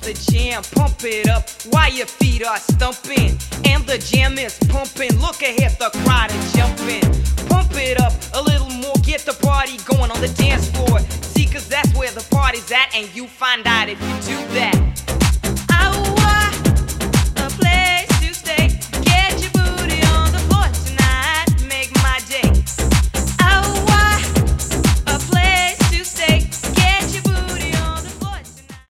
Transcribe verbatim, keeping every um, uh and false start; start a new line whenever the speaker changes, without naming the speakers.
the jam. Pump it up while your feet are stumping. And the jam is pumping. Look ahead, the crowd is jumping. Pump it up a little more. Get the party going on the dance floor. See, cause that's where the party's at. And you find out if you do that.